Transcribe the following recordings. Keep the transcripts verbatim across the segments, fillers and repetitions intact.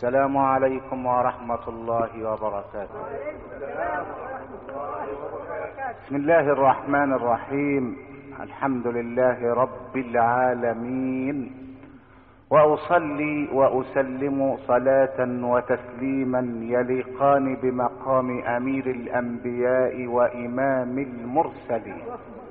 السلام عليكم ورحمة الله وبركاته. بسم الله الرحمن الرحيم. الحمد لله رب العالمين، وأصلي وأسلم صلاة وتسليما يليقان بمقام أمير الأنبياء وإمام المرسلين،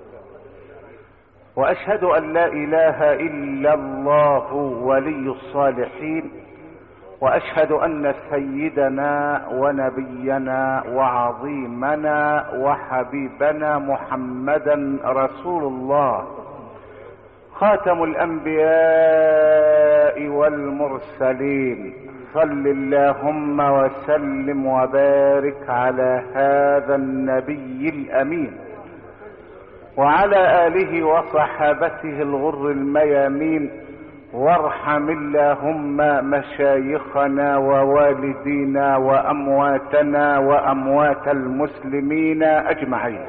وأشهد أن لا إله إلا الله ولي الصالحين، وأشهد أن سيدنا ونبينا وعظيمنا وحبيبنا محمدا رسول الله، خاتم الأنبياء والمرسلين. صل اللهم وسلم وبارك على هذا النبي الأمين وعلى آله وصحابته الغر الميامين، وارحم اللهم مشايخنا ووالدينا وأمواتنا وأموات المسلمين أجمعين.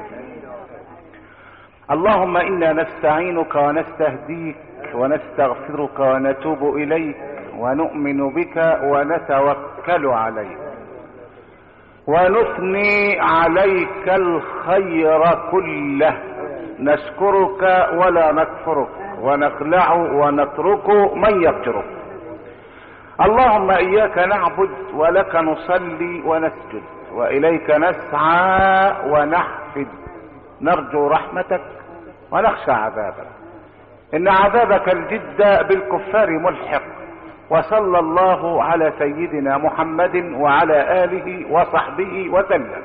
اللهم إنا نستعينك ونستهديك ونستغفرك ونتوب إليك ونؤمن بك ونتوكل عليك ونثني عليك الخير كله، نشكرك ولا نكفرك ونخلع ونترك من يفجرك. اللهم إياك نعبد ولك نصلي ونسجد وإليك نسعى ونحفد، نرجو رحمتك ونخشى عذابك، إن عذابك الجد بالكفار ملحق. وصلى الله على سيدنا محمد وعلى آله وصحبه وسلم.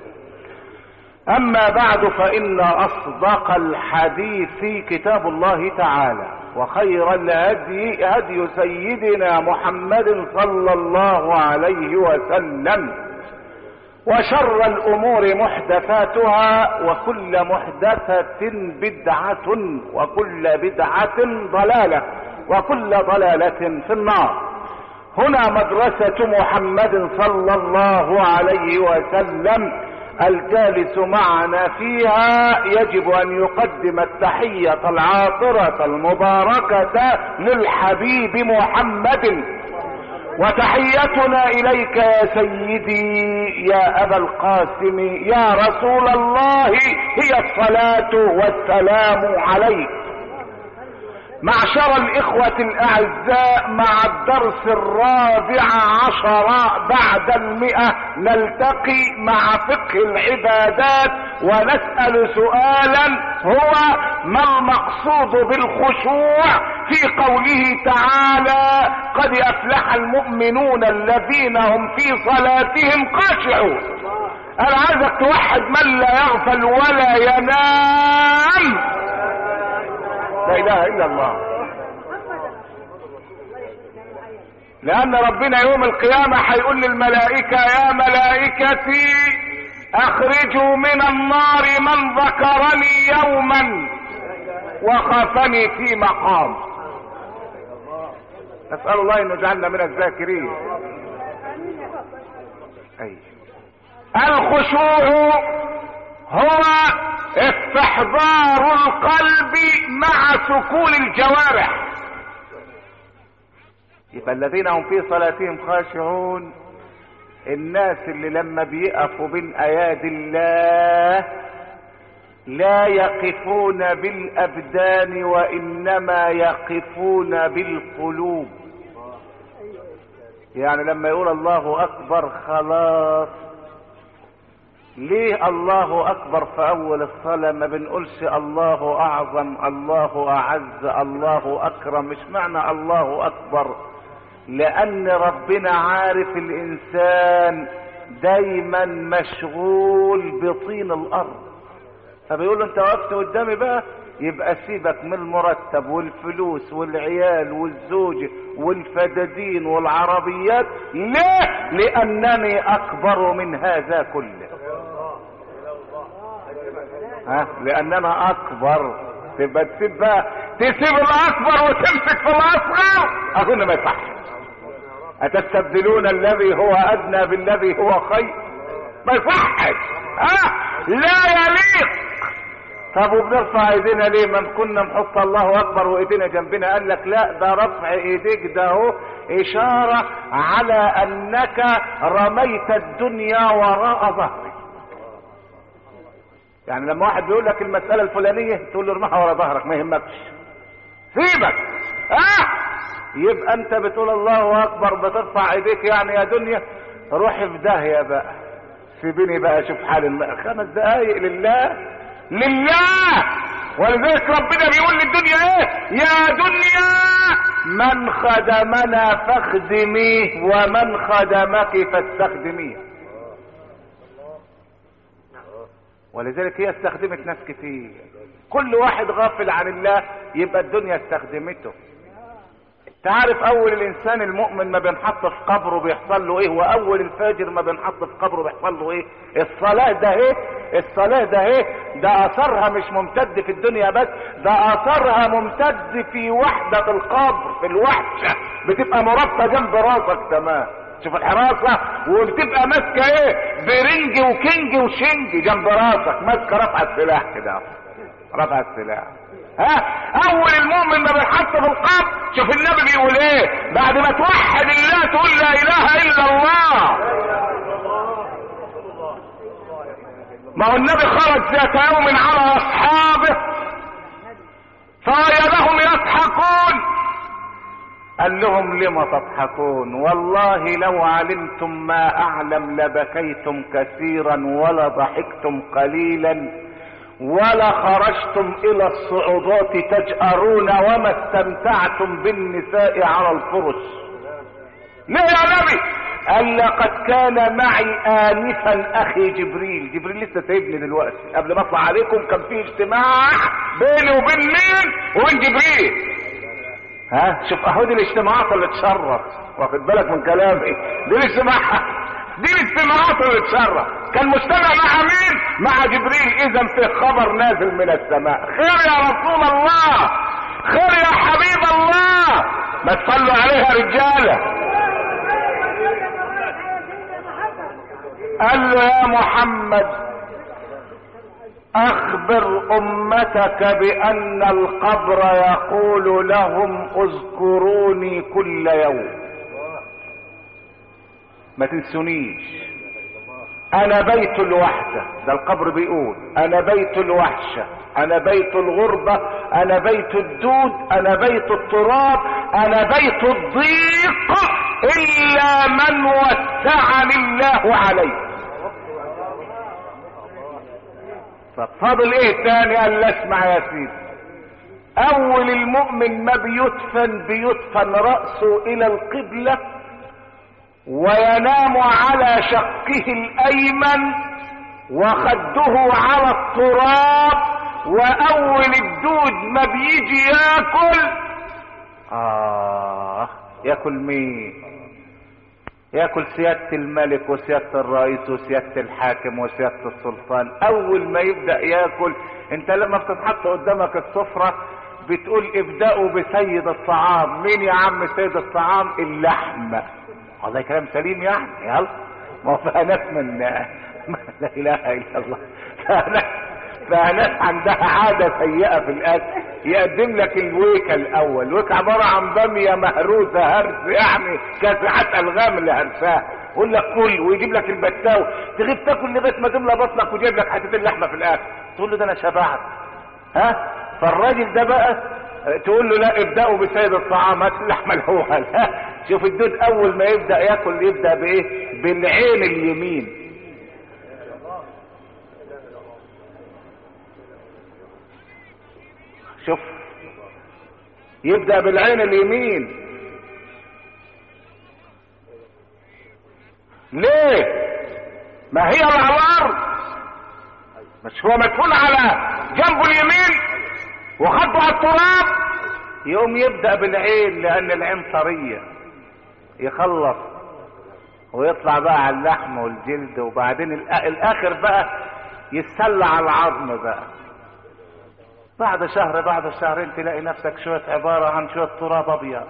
أما بعد، فإن أصدق الحديث كتاب الله تعالى، وخير الهدي هدي سيدنا محمد صلى الله عليه وسلم، وشر الأمور محدثاتها، وكل محدثة بدعة، وكل بدعة ضلالة، وكل ضلالة في النار. هنا مدرسة محمد صلى الله عليه وسلم، الجالس معنا فيها يجب أن يقدم التحية العاطرة المباركة للحبيب محمد. وتحيتنا إليك يا سيدي يا أبا القاسم يا رسول الله هي الصلاة والسلام عليك. معشر الإخوة الأعزاء، مع الدرس الرابع عشر بعد المئة نلتقي مع فقه العبادات، ونسأل سؤالا هو: ما المقصود بالخشوع في قوله تعالى: قد أفلح المؤمنون الذين هم في صلاتهم خاشعون؟ أنا عايزك توحد من لا يغفل ولا ينام. لا اله الا الله. لان ربنا يوم القيامة هيقول للملائكة: يا ملائكتي اخرجوا من النار من ذكرني يوما وخافني في مقام. نسأل الله ان يجعلنا من الذاكرين. أي. الخشوع هو استحضار القلب مع سكون الجوارح. يبقى الذين هم في صلاتهم خاشعون، الناس اللي لما بيقفوا بين ايادي الله لا يقفون بالابدان وانما يقفون بالقلوب. يعني لما يقول الله اكبر خلاص. ليه الله اكبر في اول الصلاة ما بنقولش الله اعظم، الله اعز، الله اكرم؟ مش معنى الله اكبر، لان ربنا عارف الانسان دايما مشغول بطين الارض، فبيقول له: انت وقفت قدامي بقى، يبقى سيبك من المرتب والفلوس والعيال والزوجة والفدادين والعربيات. ليه؟ لانني اكبر من هذا كله. ها؟ لاننا اكبر. تبقى تسيب بقى، تسيب الاكبر وتمسك في الاصغر؟ اظن ما يصح. اتستبدلون الذي هو ادنى بالذي هو خير؟ ما يصحش. ها؟ لا يليق طب وبنرفع ايدينا ليه؟ ما كنا نحط الله اكبر وايدينا جنبنا. قال لك لا، ده رفع ايديك ده هو اشارة على انك رميت الدنيا وراء ظهرك. يعني لما واحد بيقول لك المسألة الفلانية تقول له ارميها ورا ظهرك ما يهمكش، سيبك. اه يبقى انت بتقول الله اكبر بترفع ايديك يعني يا دنيا روحي في داهية بقى، سيبيني بقى اشوف حال النار. خمس دقايق لله لله. ولذلك ربنا بيقول للدنيا ايه؟ يا دنيا من خدمنا فاخدميه ومن خدمك فاستخدميه. ولذلك هي استخدمت ناس كتير. كل واحد غافل عن الله يبقى الدنيا استخدمته. تعرف اول الانسان المؤمن ما بينحط في قبره بيحصل له ايه، واول الفاجر ما بينحط في قبره بيحصل له ايه؟ الصلاة ده ايه؟ الصلاة ده ايه؟ ده اثرها مش ممتد في الدنيا بس، ده اثرها ممتد في وحدة القبر، في الوحشة بتبقى مربطة جنب راسك تمام. شوف الحراسة، وبتبقى ماسكة ايه؟ برنج وكنج وشنج جنب راسك، ماسكة رفع السلاح كده، رفع السلاح. ها اول المؤمن ما بينحط في القبر، شوف النبي بيقول ايه بعد ما توحد الله تقول لا اله الا الله. ما هو النبي خرج ذات يوم على اصحابه فوجدهم يضحكون، قال لهم لم تضحكون؟ والله لو علمتم ما اعلم لبكيتم كثيرا ولا ضحكتم قليلا ولا خرجتم الى الصعودات تجأرون وما استمتعتم بالنساء على الفرش. ليه يا نبي؟ قال لقد كان معي آنفا اخي جبريل. جبريل لسه سايبني دلوقتي، قبل ما اطلع عليكم كان في اجتماع بيني وبين مين؟ وبين جبريل. ها شوف اهو دي الاجتماعات اللي تشرف، واخد بالك من كلامي؟ دي الاجتماعات دي الاجتماعات اللي تشرف. كان مجتمع مع مين؟ مع جبريل. اذا في خبر نازل من السماء، خير يا رسول الله، خير يا حبيب الله، ما تصلوا عليها رجاله. قال له يا محمد اخبر امتك بان القبر يقول لهم اذكروني كل يوم، ما تنسونيش، انا بيت الوحدة. ده القبر بيقول انا بيت الوحشة، انا بيت الغربة، انا بيت الدود، انا بيت التراب، انا بيت الضيق الا من وسعني الله عليه. ففضل ايه تاني؟ قال لا اسمع يا سيدي، اول المؤمن ما بيدفن بيدفن رأسه الى القبلة وينام على شقه الايمن وخده على التراب، واول الدود ما بيجي ياكل اه ياكل مين؟ ياكل سيادة الملك وسيادة الرئيس وسيادة الحاكم وسيادة السلطان. اول ما يبدأ ياكل، انت لما بتتحط قدامك السفرة بتقول ابدأوا بسيد الطعام. مين يا عم سيد الطعام؟ اللحمة. والله كلام سليم يعني، يلا ما فيها ناس من لا اله الا الله، فناس عندها عادة سيئة في الاكل، يقدم لك الويكة الاول. الويكة عبارة عن بامية مهروسة هرس، يعني كاسحات الغام اللي هرساها، يقول لك كل، ويجيب لك البتاو، تغيب تاكل لغايه ما تملى بطنك ويجيب لك حتتين اللحمة في الاكل، تقول له ده انا شبعت. ها فالراجل ده بقى تقول له لا ابدأوا بسيد الطعام، هات اللحمة الاول. شوف الدود اول ما يبدأ ياكل يبدأ بايه؟ بالعين اليمين. شوف يبدأ بالعين اليمين. ليه؟ ما هي على الارض، مش هو مدفون على جنبه اليمين وخده على التراب، يقوم يبدأ بالعين لان العين طرية، يخلص ويطلع بقى على اللحم والجلد، وبعدين الاخر بقى يتسلى على العظم بقى. بعد شهر بعد شهرين تلاقي نفسك شوية عبارة عن شوية تراب ابيض.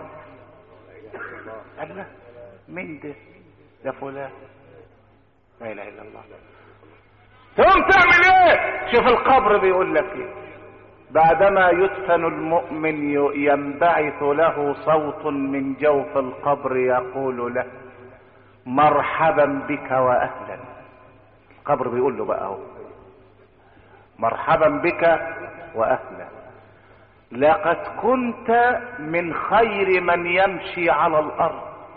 الله مين ده؟ ده فلان. لا اله الا الله. تقوم تعمل ايه؟ شوف القبر بيقول لك ايه. بعدما يدفن المؤمن ينبعث له صوت من جوف القبر يقول له مرحبا بك واهلا. القبر بيقول له بقى اهو مرحبا بك واهلا، لقد كنت من خير من يمشي على الارض.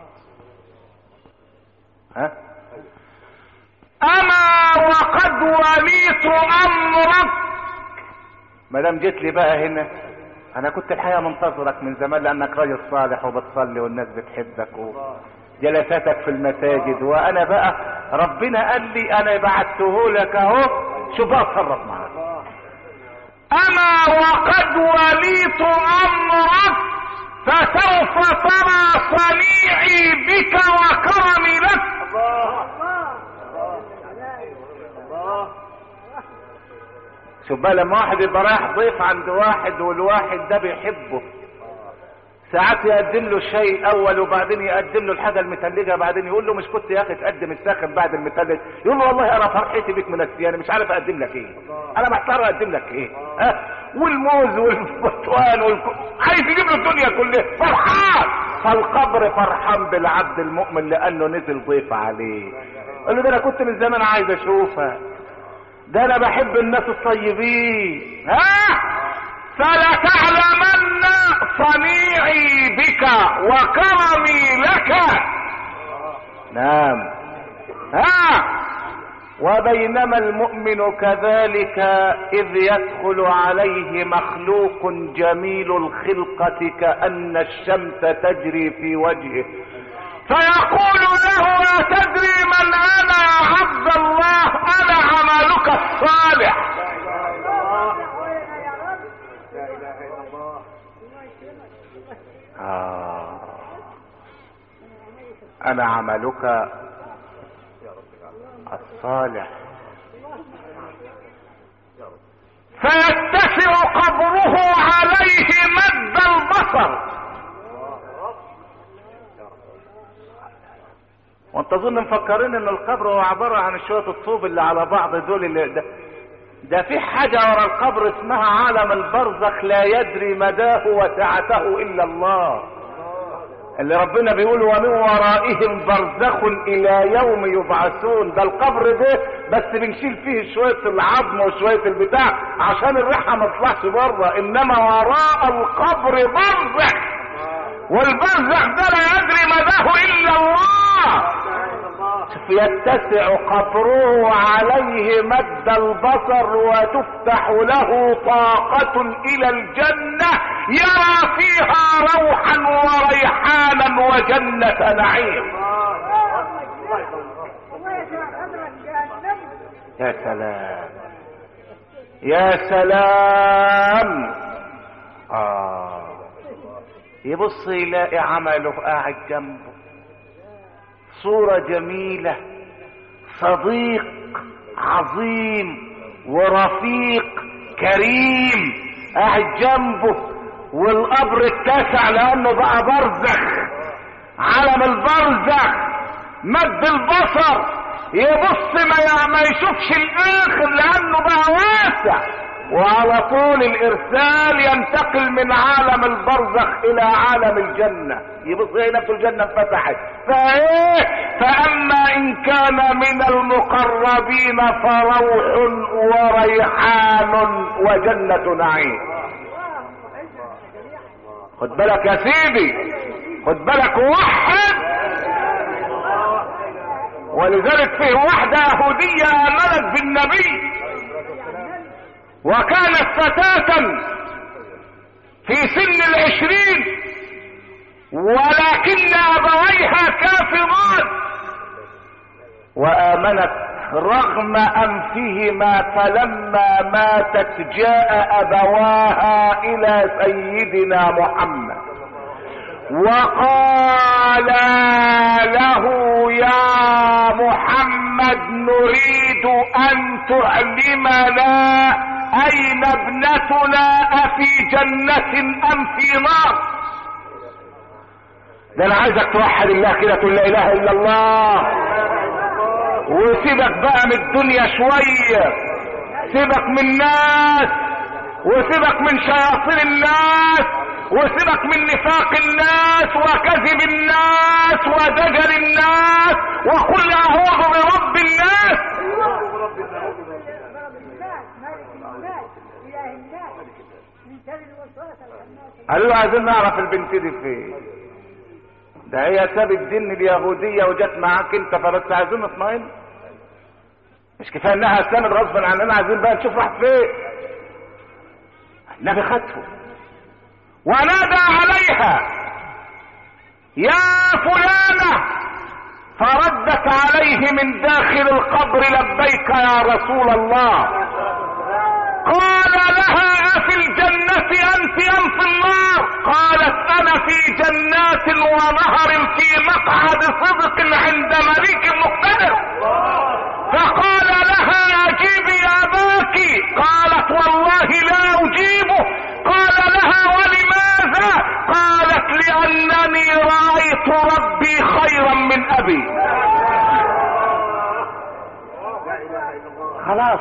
ها؟ اما وقد وليت امرك. ما دام جيت لي بقى هنا، انا كنت الحقيقه منتظرك من زمان لانك راجل صالح وبتصلي والناس بتحبك وجلساتك في المساجد، وانا بقى ربنا قال لي انا بعته لك اهو، شوف بقى اتصرف معاك. اما وقد وليت امرك فسوف ترى صنيعي بك وكرمي لك. شوف بقى لما واحد يبقى رايح ضيف عند واحد والواحد ده بيحبه، ساعات يقدم له شيء اول وبعدين يقدم له الحاجه المتلجه، بعدين يقول له مش كنت يا اخي تقدم الساخن بعد المتلج؟ يقول له والله انا فرحتي بك من السيانه مش عارف اقدم لك ايه، انا محتار اقدم لك ايه. ها؟ والموز والبرتقال والكل عايز يجيب له الدنيا كلها فرحان. فالقبر فرحان بالعبد المؤمن لانه نزل ضيف عليه. قال له ده انا كنت من زمان عايز اشوفك، ده انا بحب الناس الطيبين. ها؟ فلتعلمن صنيعي بك وكرمي لك. نعم. ها؟ وبينما المؤمن كذلك إذ يدخل عليه مخلوق جميل الخلقة كأن الشمس تجري في وجهه فيقول له أتدري من أنا يا عبد الله؟ أنا عملك الصالح. آه. أنا عملك الصالح. فيتسع قبره عليه مد البصر. وانت تظن مفكرين ان القبر هو عبارة عن شوية الطوب اللي على بعض دول اللي ده, ده في حاجة ورا القبر اسمها عالم البرزخ لا يدري مداه وسعته الا الله، اللي ربنا بيقول ومن ورائهم برزخ الى يوم يبعثون. ده القبر ده بس بنشيل فيه شوية العظم وشوية البتاع عشان الريحة ما تطلعش بره، انما وراء القبر برزخ، والبرزخ ده لا يدري مداه الا الله. يتسع قبره عليه مد البصر وتفتح له طاقة الى الجنة يرى فيها روحا وريحانا وجنة نعيم. يا سلام يا سلام. آه. يبص يلاقي عمله قاعد جنبه، صورة جميلة، صديق عظيم ورفيق كريم قاعد جنبه، والقبر اتسع لانه بقى برزخ، عالم البرزخ مد البصر، يبص ما, ما يشوفش الاخر لانه بقى واسع، وعلى طول الارسال ينتقل من عالم البرزخ الى عالم الجنة. يبص هي نفس الجنة انفتحت فايه. فاما ان كان من المقربين فروح وريحان وجنة نعيم. خد بالك يا سيدي، خد بالك وحد. ولذلك فيه واحدة يهودية آمنت بالنبي وكانت فتاة في سن العشرين، ولكن أبويها كافران، وآمنت رغم أنفهما، فلما ماتت جاء أبواها إلى سيدنا محمد وقال له يا محمد نريد أن تعلمنا أين ابنتنا، أفي جنة أم في نار؟ ده أنا عايزك توحد الله كده، تقول لا إله إلا الله. وسيبك بقى من الدنيا شوية، سيبك من الناس، وسيبك من شياطين الناس، وسيبك من نفاق الناس وكذب الناس ودجل الناس، وقل اعوذ برب الناس. قالوا له عايزين نعرف البنت دي فين، ده هي سابت الدين اليهودية وجت معاك انت، فبس عايزين نطمئن، مش كفايه انها اسلمت غصبا عننا، عايزين بقى نشوف راحت فين. النبي خدته ونادى عليها يا فلانة، فردت عليه من داخل القبر لبيك يا رسول الله. قال لها أفي الجنة أنت أم في النار؟ قالت أنا في جنات ونهر في مقعد صدق عند مليك مقتدر. فقال لها أجيبي أباك، قالت والله لا أجيبه. قال لها ولماذا؟ قالت لأنني رأيت ربي خيرا من أبي. خلاص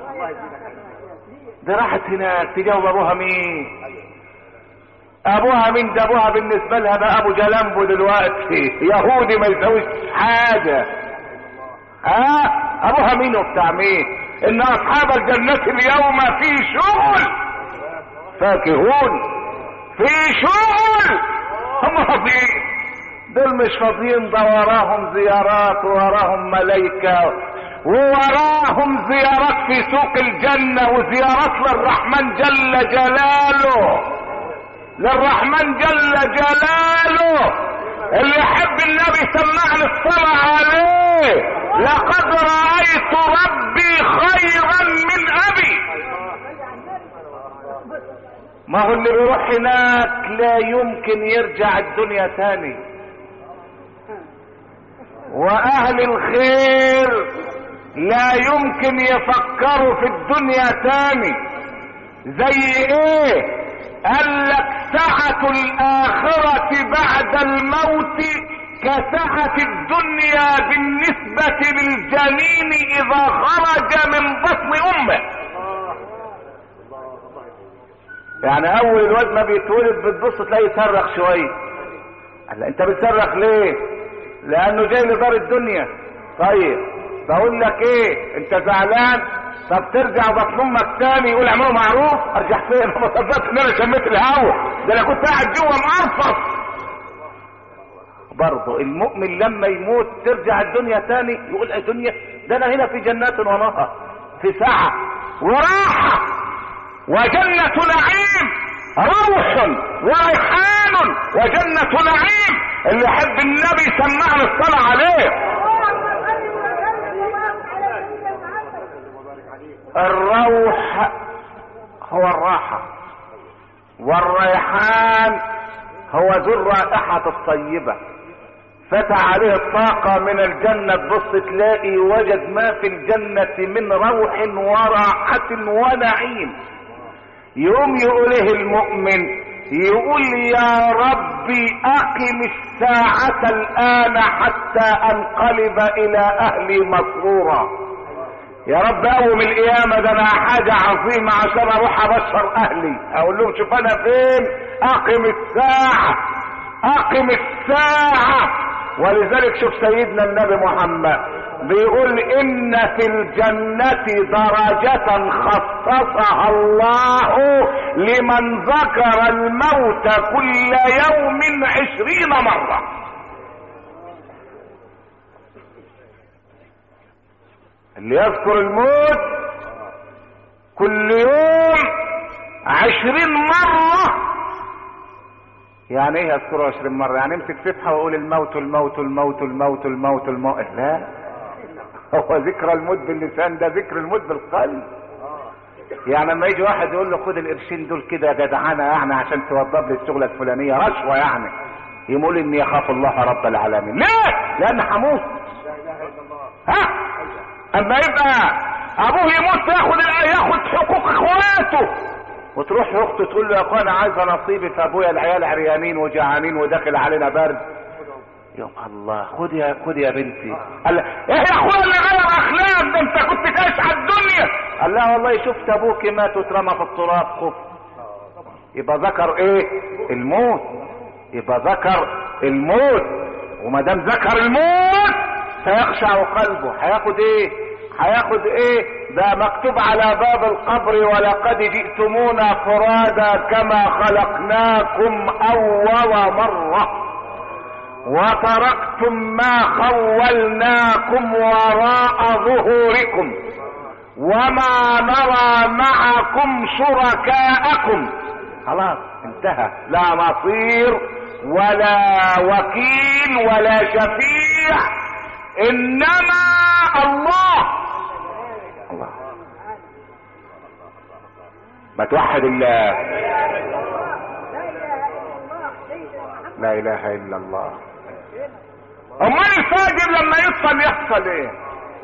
دي راحت هناك تجاوب ابوها مين؟ ابوها مين؟ ده ابوها بالنسبه لها بقى ابو جلامبو دلوقتي، يهودي ما يسويش حاجه. ها أه؟ ابوها مين وبتاع مين؟ ان اصحاب الجنه اليوم في شغل فاكهون، في شغل. هم فاضيين؟ دول مش فاضيين، ده وراهم زيارات ووراهم ملايكه ووراهم زيارات في سوق الجنة وزيارات للرحمن جل جلاله، للرحمن جل جلاله. اللي يحب النبي سمعني الصلاة عليه، لقد رأيت ربي خيرا من أبي. ما هو اللي بيروح هناك لا يمكن يرجع الدنيا تاني، وأهل الخير لا يمكن يفكروا في الدنيا تاني. زي ايه؟ قال لك سعة الآخرة بعد الموت كسعة الدنيا بالنسبة للجنين إذا خرج من بطن أمه. يعني أول الواد ما بيتولد بتبص تلاقيه يصرخ شوية. قال انت بتصرخ ليه؟ لأنه جاي لدار الدنيا. طيب بقول لك ايه، انت زعلان؟ طب ترجع بطن امك تاني. يقول اعملوا معروف. ارجع فين؟ ما صدقت ان انا شميت الهوا، ده انا كنت قاعد جوه مقرفص. برضه المؤمن لما يموت ترجع الدنيا تاني، يقول الدنيا ده انا هنا في جنات ونهر، في سعة وراحة وجنة نعيم، روح وريحان وجنة نعيم. اللي يحب النبي سمعنا الصلاة عليه. الروح هو الراحة، والريحان هو ذو الرائحة الطيبة. فتح عليه الطاقة من الجنة، تبص تلاقي وجد ما في الجنة من روح وراحة ونعيم. يقوم يقوله المؤمن، يقول يا ربي أقم الساعة الآن حتى أنقلب إلى أهلي مسرورا. يا رب قوم القيامة، ده انا حاجة عظيمة عشان اروح ابشر اهلي، اقول لهم شوف انا فين. اقم الساعة، اقم الساعة. ولذلك شوف سيدنا النبي محمد بيقول ان في الجنة درجة خصصها الله لمن ذكر الموت كل يوم عشرين مرة. اللي يذكر الموت كل يوم عشرين مرة. يعني ايه يذكره عشرين مرة؟ يعني امسك فتحة واقول الموت الموت الموت الموت الموت الموت. لا، هو ذكر الموت باللسان، ده ذكر الموت بالقلب. يعني لما يجي واحد يقول له خد القرشين دول كده يا جدعانة يعني عشان توضب لي الشغلة الفلانية، رشوة يعني، يقول اني يخاف الله رب العالمين. ليه؟ لان هموت. ها؟ اما يبقى ابوه يموت ياخد ياخد حقوق اخواته، وتروح اخته تقول له يا اخويا انا عايزه نصيبي في ابويا، العيال عريانين وجعانين وداخل علينا برد. يا الله، خد يا خد يا بنتي. قال ايه يا اخويا اللي غير اخلاق، ده انت كنت عايش على الدنيا. قال لها والله شفت ابوك مات واترمى في التراب خف. يبقى ذكر ايه؟ الموت. يبقى ذكر الموت، وما دام ذكر الموت سيخشع قلبه. هياخد ايه؟ هياخد ايه؟ ده مكتوب على باب القبر ولقد جئتمونا فرادا كما خلقناكم اول مرة وتركتم ما خولناكم وراء ظهوركم وما نرى معكم شركاءكم. خلاص انتهى، لا نصير ولا وكيل ولا شفيع، انما الله. الله. ما توحد الله. لا اله الا الله. امال الفاجر لما يصل يحصل ايه؟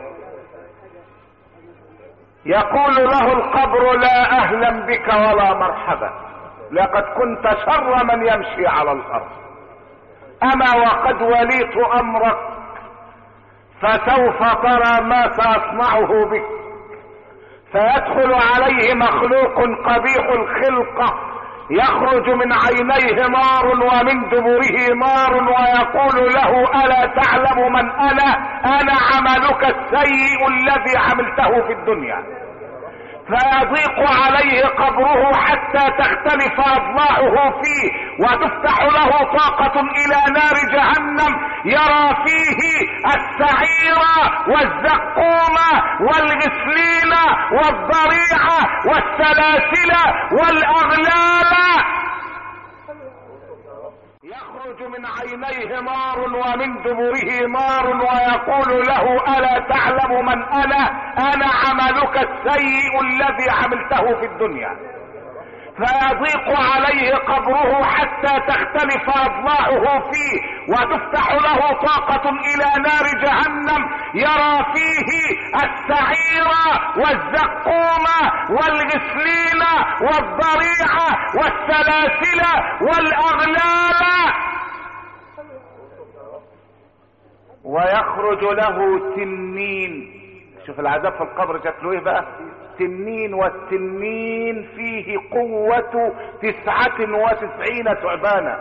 يقول له القبر لا اهلا بك ولا مرحبا، لقد كنت شر من يمشي على الارض، اما وقد وليت امرك فسوف ترى ما ساصنعه بك. فيدخل عليه مخلوق قبيح الخلقة يخرج من عينيه نار ومن دبره نار ويقول له الا تعلم من انا؟ انا عملك السيء الذي عملته في الدنيا. فيضيق عليه قبره حتى تختلف اضلاعه فيه وتفتح له طاقة الى نار جهنم يرى فيه السعير والزقوم والغسلين والضريع والسلاسل والاغلال. يخرج من عينيه نار ومن دبره نار ويقول له الا تعلم من انا؟ انا عملك السيء الذي عملته في الدنيا. فيضيق عليه قبره حتى تختلف اضلاعه فيه وتفتح له طاقة الى نار جهنم يرى فيه السعير والزقوم والغسلين والضريع والسلاسل والاغلال. ويخرج له تنين. شوف العذاب في القبر شكله ايه بقى؟ تنين، والتنين فيه قوة تسعة وتسعين ثعبانا.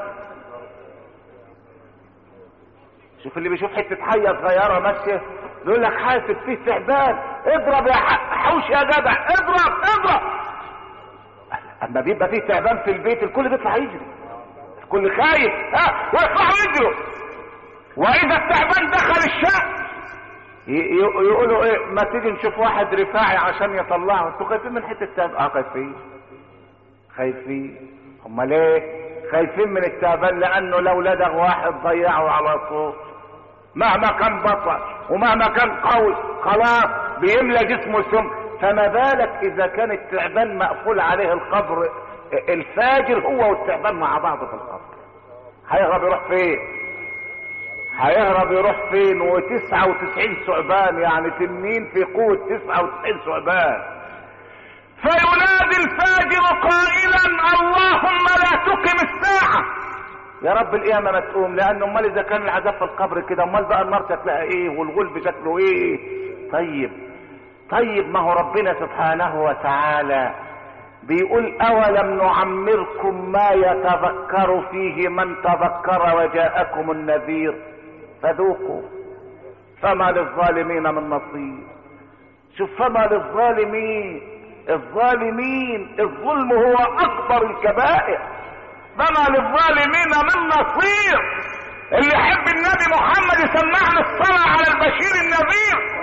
شوف اللي بيشوف حتة حية صغيرة ماشية يقول لك حاسب فيه تعبان، اضرب يا حوش يا جدع، اضرب اضرب. اما بيبقى فيه تعبان في البيت الكل بيطلع يجري، الكل خايف ها ويطلعوا يجروا. واذا التعبان دخل الشقة يقولوا ايه؟ ما تيجي نشوف واحد رفاعي عشان يطلعه. انتوا خايفين من حته التعبان؟ اه خايفين خايفين. امال ايه؟ خايفين من التعبان لانه لو لدغ واحد ضيعه على طول، مهما كان بطل ومهما كان قوي خلاص بيملى جسمه سم. فما بالك اذا كان التعبان مقفول عليه القبر؟ الفاجر هو والتعبان مع بعض في القبر، هيهرب يروح فين؟ هيهرب يروح فين؟ وتسعة وتسعين ثعبان، يعني تنين في قوة تسعة وتسعين ثعبان. فينادي الفاجر قائلا اللهم لا تقم الساعة. يا رب القيامة ما تقوم، لان امال اذا كان العذاب في القبر كده امال بقى النار شكلها ايه والغلب شكله ايه؟ طيب طيب ما هو ربنا سبحانه وتعالى بيقول اولم نعمركم ما يتذكر فيه من تذكر وجاءكم النذير فذوقوا فما للظالمين من نصير. شوف فما للظالمين، الظالمين الظلم هو اكبر الكبائر، فما للظالمين من نصير. اللي يحب النبي محمد يسمعنا الصلاة على البشير النذير.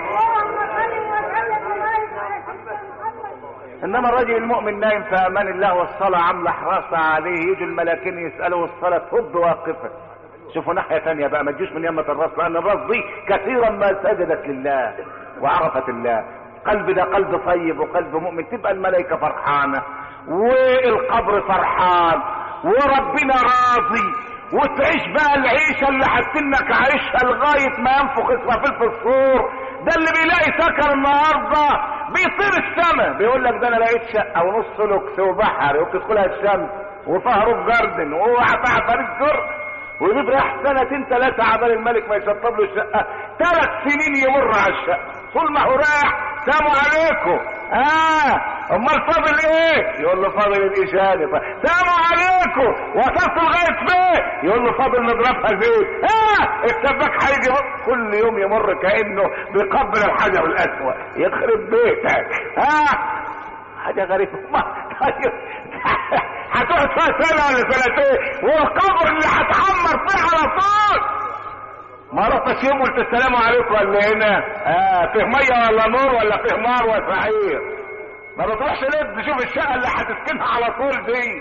انما الرجل المؤمن نايم في امان الله والصلاة عاملة حراسة عليه، يجوا الملاكين يسألوا الصلاة تفض واقفة. شوفوا ناحية تانية بقى، ما تجوش من يمة الراس، لان الراس دي كثيرا ما سجدت لله وعرفت الله. قلب ده قلب طيب وقلب مؤمن، تبقى الملائكة فرحانة والقبر فرحان وربنا راضي، وتعيش بقى العيشة اللي حتنك عايشها لغاية ما ينفخ اسرافيل في الصور. ده اللي بيلاقي سكر النهارده بيطير السما بيقول لك ده انا لقيت شقه ونص لوكس وبحر وبتدخلها الشمس وفيها روف جاردن وفيها فريق زر، ويجيب رايح سنتين ثلاثه عبال الملك ما يشطب له الشقه، ثلاث سنين يمر على الشقه. طول ما هو رايح سلام عليكم. اه امال فاضل ايه؟ يقول له فاضل الاشاره. سلام عليكم. وصلت لغايه فين؟ يقول له فاضل نضربها زيت. اه السباك هيجي كل يوم يمر كانه بيقبل الحجر الاسود. يخرب بيتك. اه حاجه غريبه. طيب هتقعد فيها سنه ولا سنتين والقبر اللي هتعمر فيه على طول. ما رحتش يوم قلت السلام عليكم ولا هنا؟ اه فيه ميه ولا نور ولا فيه نار وسعير؟ ما بتروحش ليه تشوف الشقه اللي هتسكنها على طول دي؟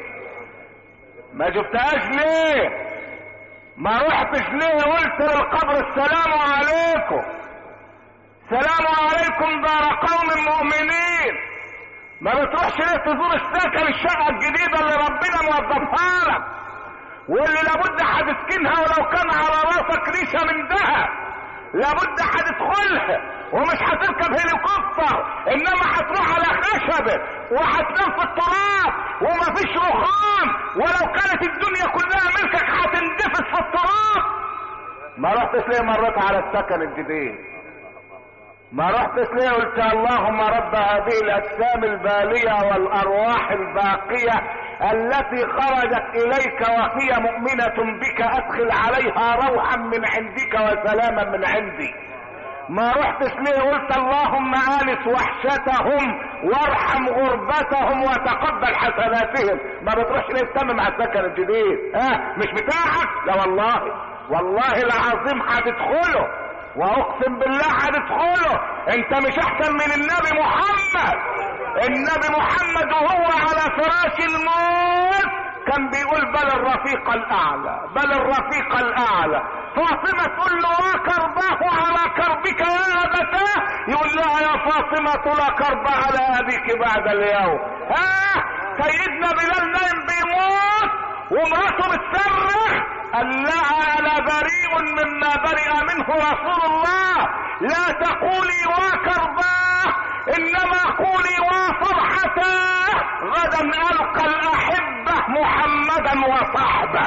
ما شفتهاش ليه؟ ما رحتش ليه قلت للقبر السلام عليكم؟ سلام عليكم دار قوم مؤمنين. ما بتروحش ليه تزور السكن الشقه الجديده اللي ربنا موظفها لك واللي لابد هتسكنها ولو كان على راسك ريشه من ذهب؟ لابد هتدخلها ومش هتركب هليكوبتر انما هتروح على خشبه وهتنام في التراب ومفيش رخام ولو كانت الدنيا كلها ملكك هتندفس في التراب. ما رحتش ليه مريت على السكن الجديد؟ ما رحتش ليه قلت اللهم رب هذه الاجسام الباليه والارواح الباقيه التي خرجت اليك وهي مؤمنة بك ادخل عليها روحا من عندك وسلاما من عندي؟ ما رحتش ليه قلت اللهم آنس وحشتهم وارحم غربتهم وتقبل حسناتهم؟ ما بتروحش ليه تتمم على السكن الجديد؟ ها مش بتاعك؟ لا والله والله العظيم هتدخله واقسم بالله هتدخله. انت مش احسن من النبي محمد. النبي محمد وهو على فراش الموت كان بيقول بل الرفيق الاعلى بل الرفيق الاعلى. فاطمة تقول له وكرباه على كربك يا ابتاه، يقول لها يا فاطمة لا كرب على ابيك بعد اليوم. ها سيدنا بلال نايم بيموت ومراته بتصرخ قال لها انا بريء مما برئ منه رسول الله. لا تقولي وكرباه انما قولي وفرحته غدا القى الاحبه محمدا وصحبه.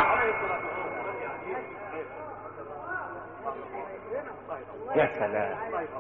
يا سلام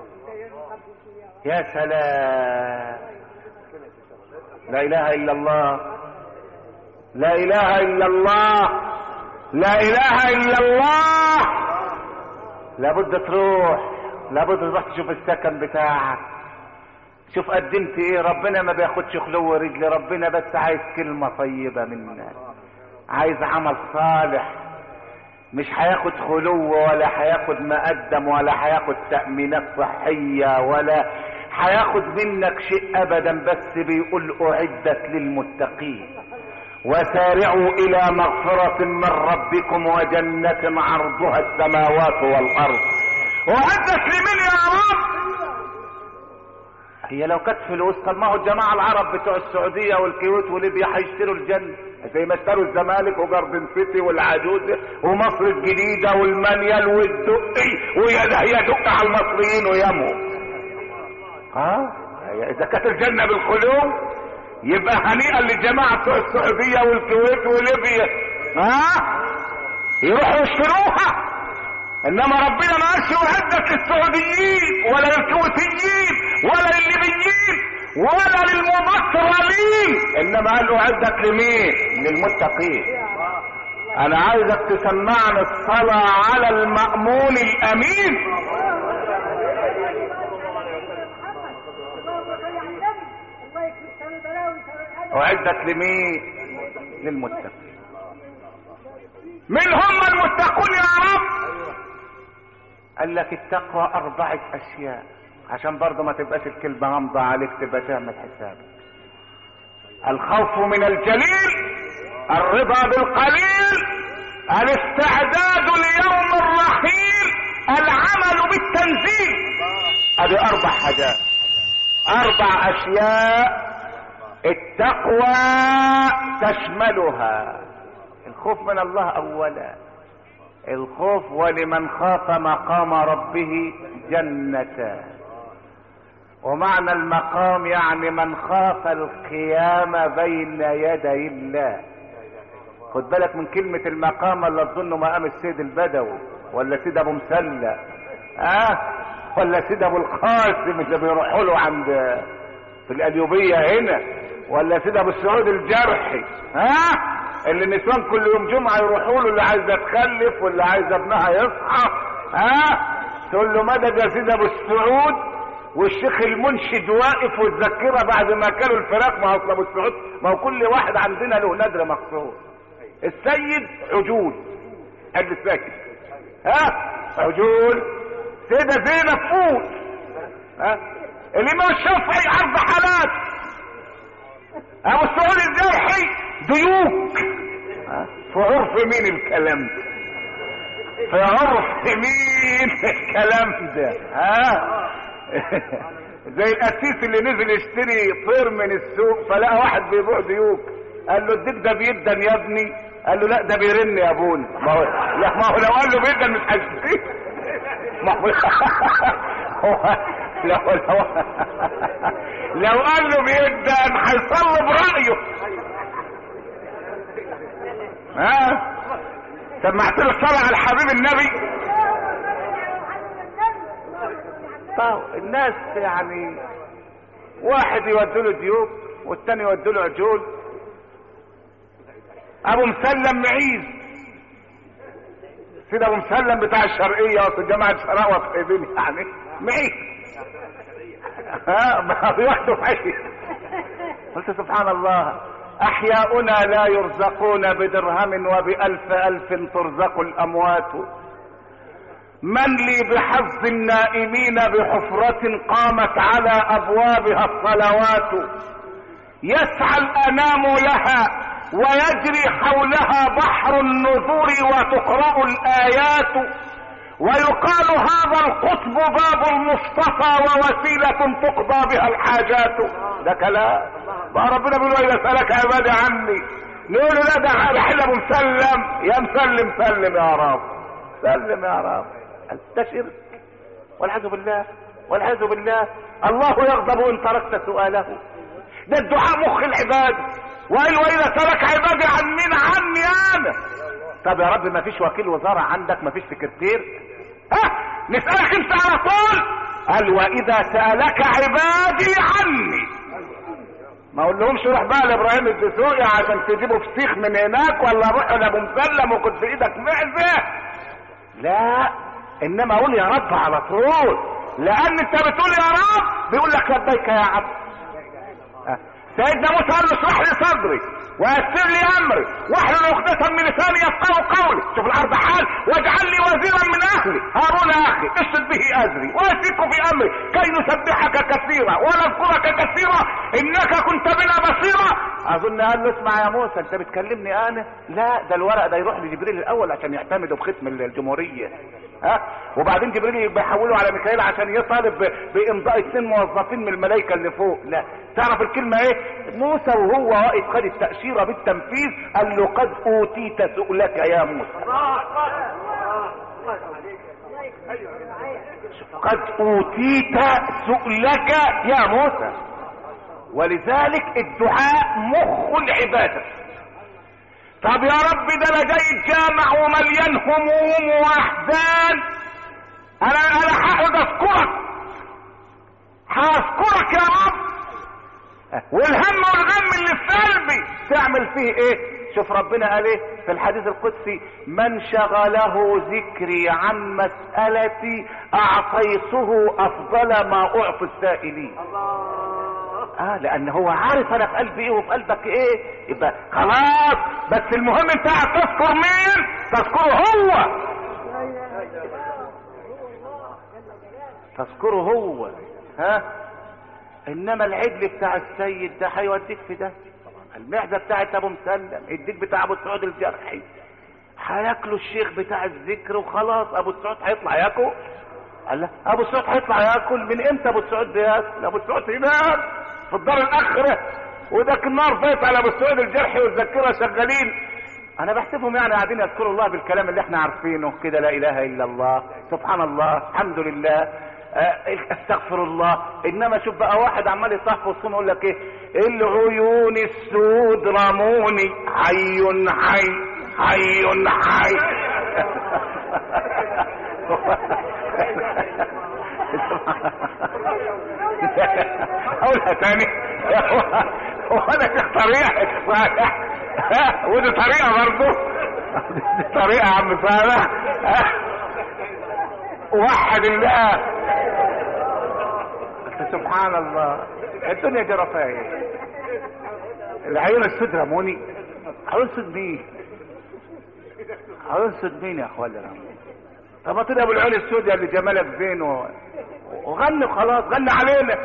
يا سلام. لا اله الا الله لا اله الا الله لا اله الا الله. لابد تروح لابد تروح تشوف السكن بتاعك. شوف قدمت ايه. ربنا ما بياخدش خلو رجل، ربنا بس عايز كلمة طيبة منك، عايز عمل صالح. مش هياخد خلو ولا هياخد مقدم ولا هياخد تأمينات صحية ولا هياخد منك شيء ابدا، بس بيقول اعدت للمتقين وسارعوا الى مغفرة من ربكم وجنة عرضها السماوات والارض. اعدت لمن يا رب؟ هي لو كانت فلوس طب ما هو الجماعه العرب بتوع السعوديه والكويت وليبيا هيشتروا الجنه زي ما اشتروا الزمالك وجاردن سيتي والعجوزه ومصر الجديده والمنيل والدقي ويا يدق على المصريين ويموا. ها آه؟ اذا كانت الجنه بالخلو يبقى هنيئا للجماعه بتوع السعوديه والكويت وليبيا. ها آه؟ يروحوا يشتروها. انما ربنا ما قالش اعدت للسعوديين ولا للكويتيين ولا للليبيين ولا للمبطرين، انما قال اعدت لمين؟ للمتقين. انا عايزك تسمعني الصلاة على المأمون الامين. اعدت لمين؟ للمتقين. من هم المتقون يا رب؟ قال لك التقوى اربعة اشياء عشان برضه ما تبقاش الكلمة غامضة عليك تبقى تعمل حسابك. الخوف من الجليل، الرضا بالقليل، الاستعداد ليوم الرحيل، العمل بالتنزيل. ادي اربع حاجات، اربع اشياء التقوى تشملها. الخوف من الله اولا، الخوف ولمن خاف مقام ربه جنتان. ومعنى المقام يعني من خاف القيام بين يدي الله. خد بالك من كلمة المقام، ولا تظن مقام السيد البدوي ولا سيد ابو مسلة. اه ولا سيد ابو القاسم اللي بيروحوا له عند في القليوبيه هنا، ولا سيد ابو السعود الجرحي، ها اللي النسوان كل يوم جمعه يروحوا له، اللي عايزه تخلف واللي عايزه ابنها يصحى، ها تقول له مدد يا سيد ابو السعود، والشيخ المنشد واقف والذكره بعد ما كانوا الفراق. ما هو ابو السعود، ما هو كل واحد عندنا له نذر مخصوص. السيد عجول، قال السيد ها عجول، سيدة زينب فوت، ها الامام الشافعي عرض حالات، ابو السعود الجرحي ديوك. ها في عرف مين الكلام ده؟ في عرف مين الكلام ده؟ ها زي القسيس اللي نزل يشتري طير من السوق، فلقى واحد بيبيع ديوك، قال له الديك ده بيدن يا ابني، قال له لا ده بيرن يا ابونا. ما هو لا، ما هو لو قال له بيدن مش هيشتري. ما هو لو لو لو قال له بيدن هيصلب رايه. ها سمعت له الصلاه على حبيب النبي. طيب الناس يعني واحد يودوا له ديوك والتاني يودوا له عجول. ابو مسلم معيز، سيد ابو مسلم بتاع الشرقيه في جامعه شراوه في ايدين يعني معيز، ها ما بياخدوا في. قلت سبحان الله، احياؤنا لا يرزقون بدرهم وبالف الف ترزق الاموات. من لي بحظ النائمين بحفرة قامت على ابوابها الصلوات. يسعى الانام لها ويجري حولها بحر النذور وتقرأ الايات. ويقال هذا القطب باب المصطفى ووسيلة تقضى بها الحاجات. ده كلام بقى ربنا بيقول اذا سألك عبادي عني، نقول لا ده بحل ابو مسلم، يا مسلم سلم يا رب، سلم يا رب. ده شرك والعياذ بالله، والعياذ بالله. الله يغضب ان تركت سؤاله. ده الدعاء مخ العباد. وقال واذا سألك عبادي عن مين؟ عني انا. طب يا رب ما فيش وكيل وزارة عندك؟ ما فيش سكرتير؟ ها نسألك انت على طول. قال واذا سألك عبادي عني. ما اقول لهمش روح بقى لابراهيم الدسوقي عشان تجيبوا فسيخ من هناك، ولا روح لابو مسلم وكنت في ايدك معزه. لا، انما اقول يا رب على طول، لان انت بتقول يا رب بيقول لك لبيك يا عبد. سيدنا موسى قال له اشرح لي صدري ويسر لي امري واحلل عقدة من لساني يفقهوا قولي. شوف الارض حال. واجعل لي وزيرا من اهلي هارون اخي اشد به ازري واشركه في امري كي نسبحك كثيرا ونذكرك كثيرا انك كنت بنا بصيرا. اظن قال له اسمع يا موسى انت بتكلمني انا؟ لا، ده الورق ده يروح لجبريل الاول عشان يعتمدوا بختم الجمهوريه، ها وبعدين جبريل بيحوله على ميكائيل عشان يطالب بامضاء اثنين موظفين من الملائكه اللي فوق. لا، تعرف الكلمه ايه؟ موسى وهو واقف خد التاشيره بالتنفيذ قال له قد اوتيت سؤلك يا موسى. قد اوتيت سؤلك يا موسى. ولذلك الدعاء مخ العباده. طب يا رب ده انا جاي الجامع ومليان هموم واحزان، انا انا هقعد اذكرك، هذكرك يا رب، والهم والغم اللي في قلبي تعمل فيه ايه؟ شوف ربنا قال ايه في الحديث القدسي؟ من شغله ذكري عن مسألتي اعطيته افضل ما اعطي السائلين. اه لان هو عارف انا في قلبي ايه وفي قلبك ايه، يبقى خلاص. بس المهم انت تذكر مين؟ تذكره هو، تذكره هو. ها انما العجل بتاع السيد ده هيوديك في ده، المعده بتاعت ابو مسلم، الديك بتاع ابو سعود الجرحي هياكلوا الشيخ بتاع الذكر وخلاص. ابو سعود هيطلع ياكل؟ قال لا، ابو سعود هيطلع ياكل من امتى؟ ابو سعود بياكل؟ ابو سعود هناك في الدار الاخره، وذاك النار فايت على ابو سعود الجرحي والذاكره شغالين. انا بحسبهم يعني قاعدين يذكروا الله بالكلام اللي احنا عارفينه كده، لا اله الا الله، سبحان الله، الحمد لله، استغفر الله. انما شوف بقى واحد عمال يصحف وصون يقول لك ايه؟ العيون السود رموني حي حي حي حي. اقولها تاني. وانا في طريقة صالح ودي طريقة برضه، دي طريقة يا عم صالح. وحد الله. سبحان الله، الدنيا دي رفاهية. العيون السود رموني. عيون سود مين؟ عيون سود مين يا اخوانا؟ طب ما تقول ابو العيون السود اللي جمالك زين وغني خلاص، غني علينا.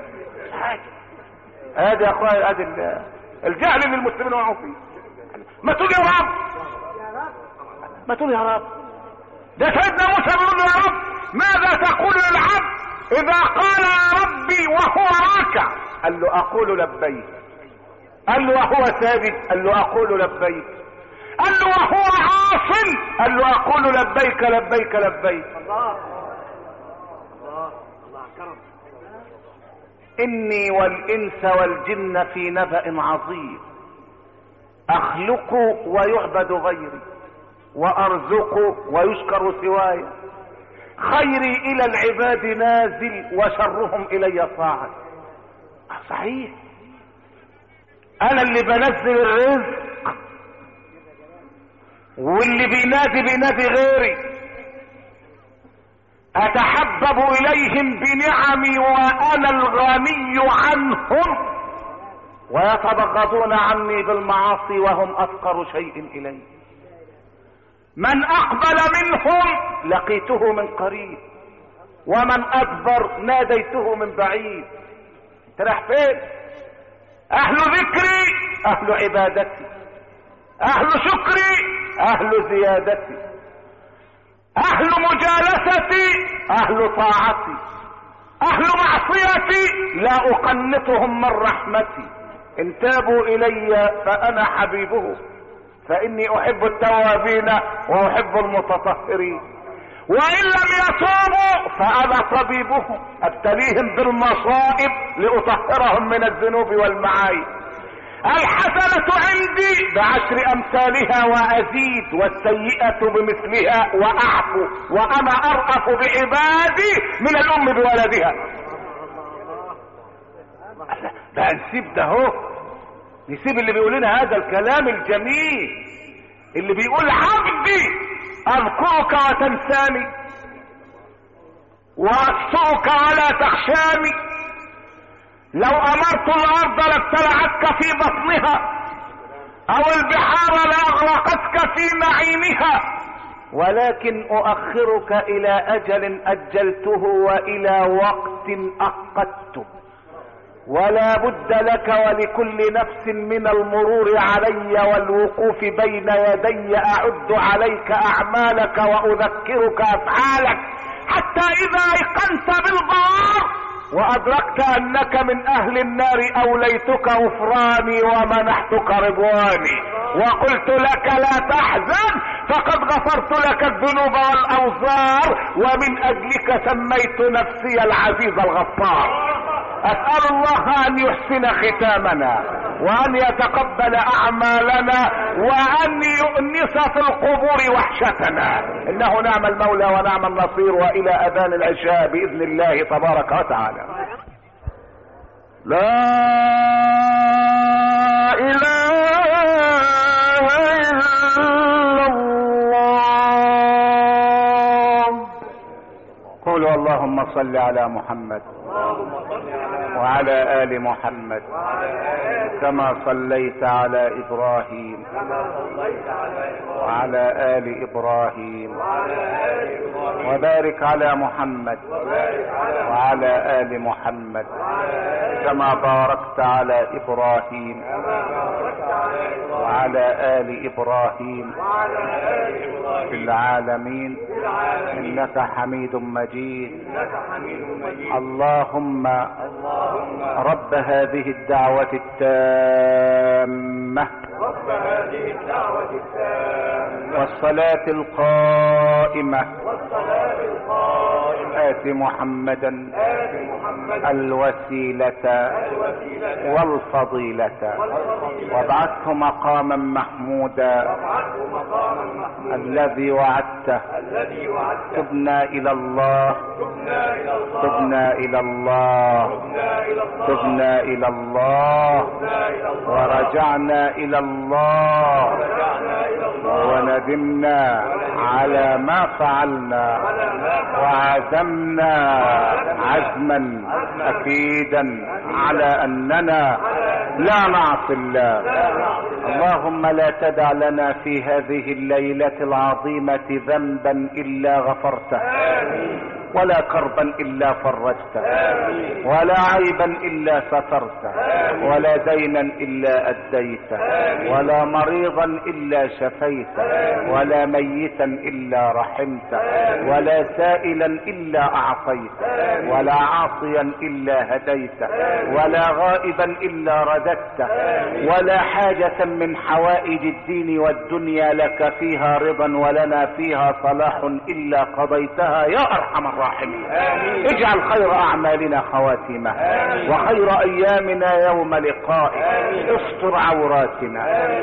ادي يا اخويا، ادي الجهل اللي المسلمين وقعوا فيه. ما تقول يا رب، ما تقول يا رب. ده سيدنا موسى بيقول له يا رب ماذا تقول للعبد اذا قال يا ربي وهو راكع؟ قال له اقول لبيك. قال له وهو ساجد؟ قال له اقول لبيك. قال له وهو عاصم؟ قال له اقول لبيك لبيك لبيك. الله الله الله كرم. اني والانس والجن في نبأ عظيم، اخلق ويعبد غيري، وارزق ويشكر سواي، خيري الى العباد نازل وشرهم الي صاعد. صحيح، انا اللي بنزل الرزق، واللي بينادي بينادي غيري. اتحبب اليهم بنعمي وانا الغني عنهم، ويتبغضون عني بالمعاصي وهم افقر شيء الي. من اقبل منهم لقيته من قريب، ومن ادبر ناديته من بعيد. ترح فين؟ اهل ذكري اهل عبادتي، اهل شكري اهل زيادتي، اهل مجالستي اهل طاعتي، اهل معصيتي لا اقنطهم من رحمتي. ان تابوا الي فانا حبيبهم، فاني احب التوابين واحب المتطهرين. وان لم يتوبوا فانا طبيبهم، ابتليهم بالمصائب لاطهرهم من الذنوب والمعايب. الحسنة عندي بعشر امثالها وازيد، والسيئة بمثلها واعفو، وانا ارأف بعبادي من الام بولدها. ده نسيب ده هو، نسيب اللي بيقول لنا هذا الكلام الجميل، اللي بيقول عبدي اذكرك وتنساني، واخشوك ولا تخشاني. لو امرت الارض لابتلعتك في بطنها، او البحار لاغرقتك في نعيمها، ولكن اؤخرك الى اجل اجلته والى وقت اقدته. ولا بد لك ولكل نفس من المرور علي والوقوف بين يدي، اعد عليك اعمالك واذكرك افعالك، حتى اذا ايقنت بالبار وادركت انك من اهل النار اوليتك غفراني ومنحتك رضواني، وقلت لك لا تحزن فقد غفرت لك الذنوب والاوزار، ومن اجلك سميت نفسي العزيز الغفار. اسأل الله ان يحسن ختامنا، وان يتقبل اعمالنا، وان يؤنس في القبور وحشتنا، انه نعم المولى ونعم النصير. والى اذان العشاء باذن الله تبارك وتعالى. لا اله الا الله. قولوا اللهم صل على محمد وعلى آل محمد كما صليت على إبراهيم وعلى آل إبراهيم، وبارك على محمد وعلى آل محمد كما باركت على إبراهيم وعلى آل إبراهيم في العالمين إنك حميد مجيد. اللهم رب هذه الدعوة التامة والصلاة القائمة آت محمدا الوسيلة والفضيلة وابعثه مقاما محمودا الذي وعدته. تبنا إلى الله تبنا إلى الله تبنا إلى الله ورجعنا إلى الله وندمنا على ما فعلنا وعزمنا عزما أكيدا على أننا لا نعصي الله. اللهم لا تدع لنا في هذه الليلة العظيمة ذنبا إلا غفرته ولا كربا إلا فرجته ولا عيبا إلا سترته ولا دينا إلا أديته ولا مريضا إلا شفيته ولا ميتا إلا رحمته ولا سائلا إلا أعطيته ولا عاصيا إلا هديته ولا غائبا إلا رددته ولا حاجة من حوائج الدين والدنيا لك فيها رضا ولنا فيها صلاح إلا قضيتها يا أرحم الراحمين. آمين. اجعل خير أعمالنا خواتمها وخير أيامنا يوم لقائك. استر عوراتنا.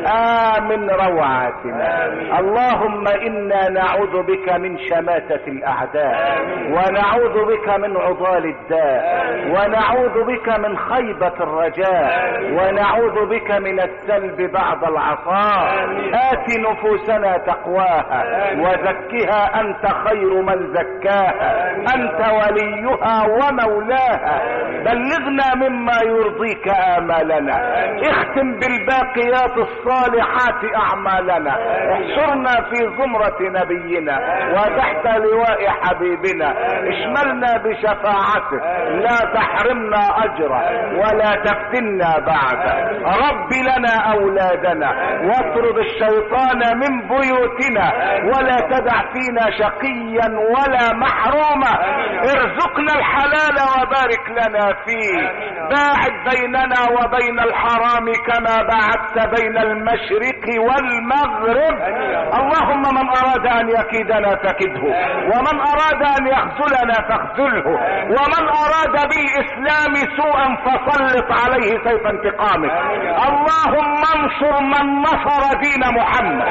آمن روعاتنا. اللهم إنا نعوذ بك من شماتة الأعداء ونعوذ بك من عضال الداء ونعوذ بك من خيبة الرجاء ونعوذ بك من السلب بعد العطاء. آت نفوسنا تقواها وزكها أنت خير من زكاها أنت وليها ومولاها. بلغنا مما يرضيك آمالنا. اختم بالباقيات الصالحات أعمالنا. احشرنا في زمرة نبينا وتحت لواء حبيبنا. اشملنا بشفاعته لا تحرمنا أجره ولا تفتنا بعده. رب لنا أولادنا واطرد الشيطان من بيوتنا ولا تدع فينا شقيا ولا محروما. ارزقنا الحلال وبارك لنا فيه. باعد بيننا وبين الحرام كما باعدت بين المشرق والمغرب. اللهم من أراد أن يكيدنا فكده ومن أراد أن يخذلنا فاخذله ومن أراد بالإسلام سوءا فسلط عليه سيف انتقامك. اللهم انصر من نصر دين محمد.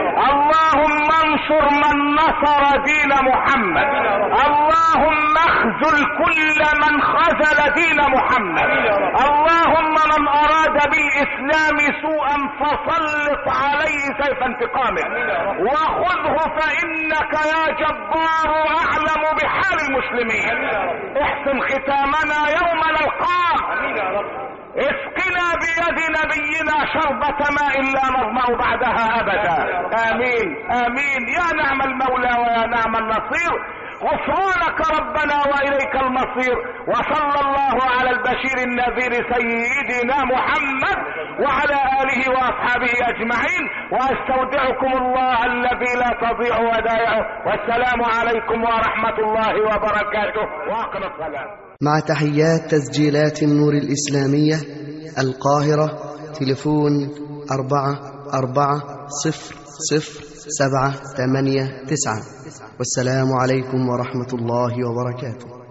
اللهم انصر من نصر دين محمد. اللهم اخذل كل من خذل دين محمد. اللهم من أراد بالإسلام سوءا فسلط عليه سيف انتقامك وخذه فإنك يا جبار أعلم بحال المسلمين. احسن ختامنا يوم نلقاك. اسقنا بيد نبينا شربة ماء لا نظمأ بعدها أبدا. آمين آمين. يا نعم المولى ويا نعم النصير. غفرانك ربنا وإليك المصير. وصلى الله على البشير النذير سيدنا محمد وعلى آله وأصحابه أجمعين. وأستودعكم الله الذي لا تضيع ودائعه. والسلام عليكم ورحمة الله وبركاته. وأقم الصلاة. مع تحيات تسجيلات النور الإسلامية القاهرة. تليفون أربعة أربعة صفر صفر سبعة ثمانية تسعة. والسلام عليكم ورحمة الله وبركاته.